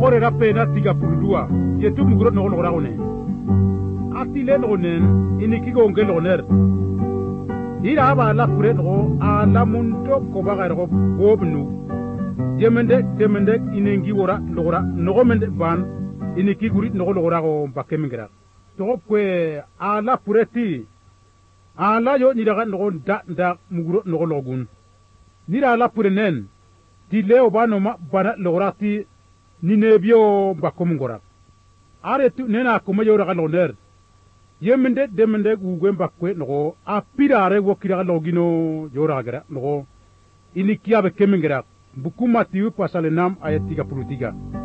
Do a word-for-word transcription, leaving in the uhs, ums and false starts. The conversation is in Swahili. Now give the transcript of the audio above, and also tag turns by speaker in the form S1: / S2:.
S1: logore rape na tiga puludua yetu mugro no logora one atile no nen inikigo ngel oner ira ba la pure no ala mundo ko baga ro bobnu jemende jemende inengi wora logora no mende ban inikiguri no logora go bakemingra to kwe ala pureti ala yo ni daga no da da mugro no logun nira la purenen ti leo bano ma bana logorati ni nebio bakomngora are tu nena ko mayo daga no ner yemende demende gugwe bakwe no apirare wokira logino jora gara no inikia be kemingra bukuma tiu pasale nam ayat tiga puluh tiga